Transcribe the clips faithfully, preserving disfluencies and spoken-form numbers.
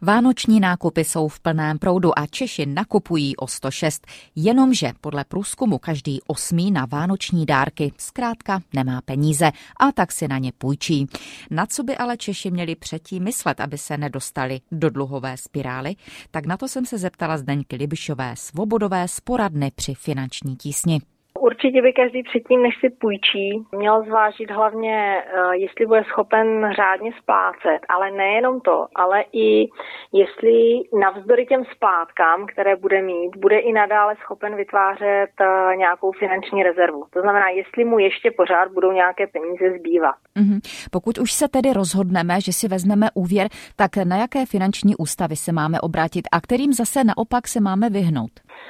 Vánoční nákupy jsou v plném proudu a Češi nakupují o sto šest, jenomže podle průzkumu každý osmý na vánoční dárky zkrátka nemá peníze a tak si na ně půjčí. Na co by ale Češi měli předtím myslet, aby se nedostali do dluhové spirály? Tak na to jsem se zeptala Zdeňky Libišové, svobodové z poradny při finanční tísni. Určitě by každý předtím, než si půjčí, měl zvážit hlavně, jestli bude schopen řádně splácet, ale nejenom to, ale i jestli navzdory těm splátkám, které bude mít, bude i nadále schopen vytvářet nějakou finanční rezervu. To znamená, jestli mu ještě pořád budou nějaké peníze zbývat. Mm-hmm. Pokud už se tedy rozhodneme, že si vezmeme úvěr, tak na jaké finanční ústavy se máme obrátit a kterým zase naopak se máme vyhnout?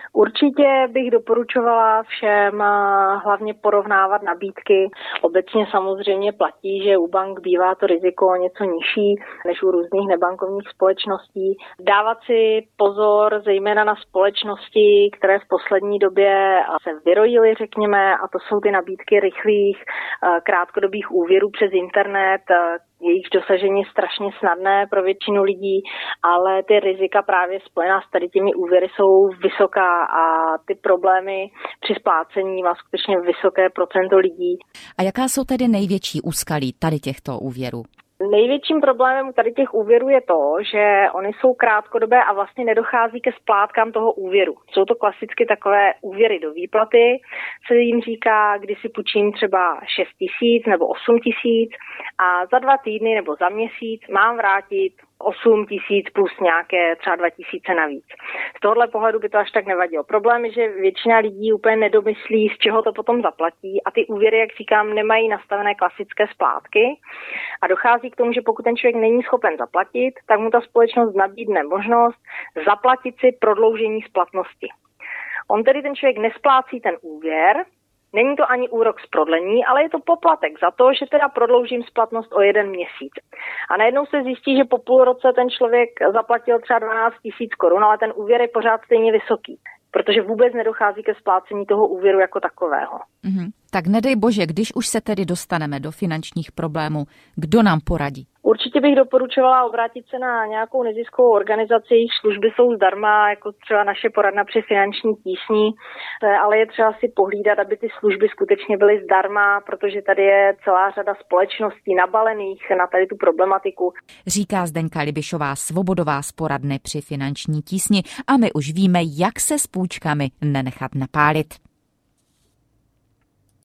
Určitě bych doporučovala všem hlavně porovnávat nabídky. Obecně samozřejmě platí, že u bank bývá to riziko něco nižší než u různých nebankovních společností. Dávat si pozor zejména na společnosti, které v poslední době se vyrojily, řekněme, a to jsou ty nabídky rychlých krátkodobých úvěrů přes internet. Jejich dosažení je strašně snadné pro většinu lidí, ale ty rizika právě spojená s tady těmi úvěry jsou vysoká a ty problémy při splácení má skutečně vysoké procento lidí. A jaká jsou tedy největší úskalí tady těchto úvěrů? Největším problémem tady těch úvěrů je to, že oni jsou krátkodobé a vlastně nedochází ke splátkám toho úvěru. Jsou to klasicky takové úvěry do výplaty, se jim říká, kdy si půjčím třeba šest tisíc nebo osm tisíc a za dva týdny nebo za měsíc mám vrátit osm tisíc plus nějaké třeba dva tisíce navíc. Z tohohle pohledu by to až tak nevadilo. Problém je, že většina lidí úplně nedomyslí, z čeho to potom zaplatí a ty úvěry, jak říkám, nemají nastavené klasické splátky a dochází k tomu, že pokud ten člověk není schopen zaplatit, tak mu ta společnost nabídne možnost zaplatit si prodloužení splatnosti. On tedy ten člověk nesplácí ten úvěr, není to ani úrok z prodlení, ale je to poplatek za to, že teda prodloužím splatnost o jeden měsíc. A najednou se zjistí, že po půl roce ten člověk zaplatil třeba dvanáct tisíc korun, ale ten úvěr je pořád stejně vysoký, protože vůbec nedochází ke splácení toho úvěru jako takového. Mm-hmm. Tak nedej bože, když už se tedy dostaneme do finančních problémů, kdo nám poradí? Určitě bych doporučovala obrátit se na nějakou neziskovou organizaci, jejich služby jsou zdarma, jako třeba naše poradna při finanční tísni, ale je třeba si pohlídat, aby ty služby skutečně byly zdarma, protože tady je celá řada společností nabalených na tady tu problematiku. Říká Zdeňka Libišová, svobodová z poradny při finanční tísni a my už víme, jak se s půjčkami nenechat napálit.